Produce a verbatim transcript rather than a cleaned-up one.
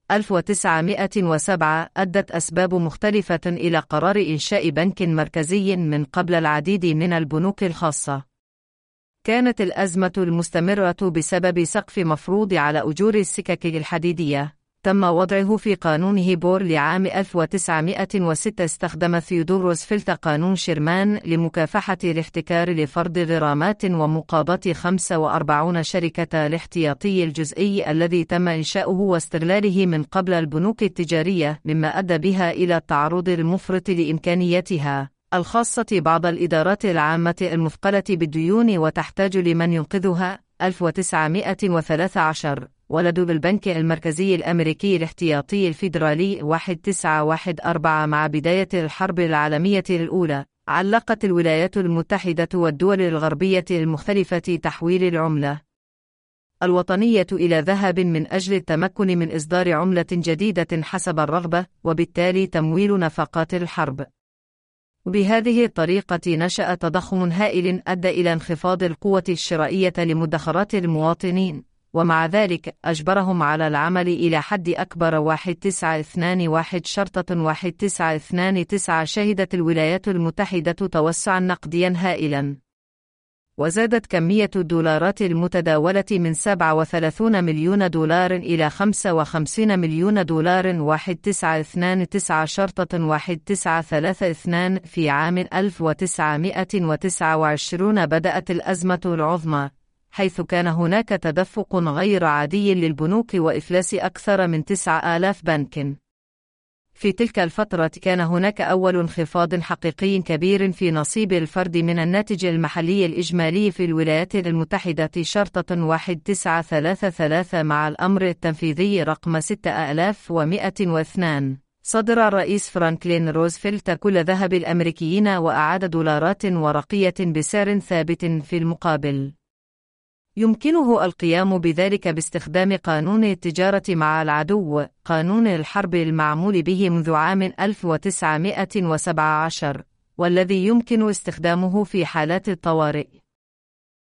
ألف وتسعمائة وسبعة أدت أسباب مختلفة إلى قرار إنشاء بنك مركزي من قبل العديد من البنوك الخاصة. كانت الأزمة المستمرة بسبب سقف مفروض على أجور السكك الحديدية، تم وضعه في قانون هيبور لعام ألف وتسعمائة وستة. استخدم ثيودور روزفلت قانون شيرمان لمكافحة الاحتكار لفرض غرامات ومقاضاة خمسة وأربعين شركة الاحتياطي الجزئي الذي تم إنشاؤه واستغلاله من قبل البنوك التجارية، مما أدى بها إلى التعرض المفرط لإمكانياتها الخاصة بعض الإدارات العامة المثقلة بالديون وتحتاج لمن ينقذها. ألف وتسعمائة وثلاثة عشر ولد بالبنك المركزي الأمريكي الاحتياطي الفيدرالي ألف وتسعمائة وواحد وأربعين. مع بداية الحرب العالمية الأولى، علقت الولايات المتحدة والدول الغربية المختلفة تحويل العملة الوطنية إلى ذهب من أجل التمكن من إصدار عملة جديدة حسب الرغبة، وبالتالي تمويل نفقات الحرب. وبهذه الطريقة نشأ تضخم هائل أدى إلى انخفاض القوة الشرائية لمدخرات المواطنين، ومع ذلك أجبرهم على العمل إلى حد أكبر. ألف وتسعمائة واثنين وعشرين شرطة ألف وتسعمائة واثنين وتسعين شهدت الولايات المتحدة توسعا نقديا هائلا، وزادت كمية الدولارات المتداولة من سبعة وثلاثين مليون دولار إلى خمسة وخمسين مليون دولار. ألف وتسعمائة واثنين وتسعين شرطة ألف وتسعمائة وثلاثة وعشرين في عام ألف وتسعمائة وتسعة وعشرين بدأت الأزمة العظمى، حيث كان هناك تدفق غير عادي للبنوك وإفلاس أكثر من تسعة آلاف بنك. في تلك الفترة كان هناك أول انخفاض حقيقي كبير في نصيب الفرد من الناتج المحلي الإجمالي في الولايات المتحدة. شرطة ألف وتسعمائة وثلاثة وثلاثين مع الأمر التنفيذي رقم ستة آلاف ومائة واثنين، صدر الرئيس فرانكلين روزفلت كل ذهب الأمريكيين وأعاد دولارات ورقية بسعر ثابت في المقابل. يمكنه القيام بذلك باستخدام قانون التجارة مع العدو، قانون الحرب المعمول به منذ عام ألف وتسعمائة وسبعة عشر، والذي يمكن استخدامه في حالات الطوارئ.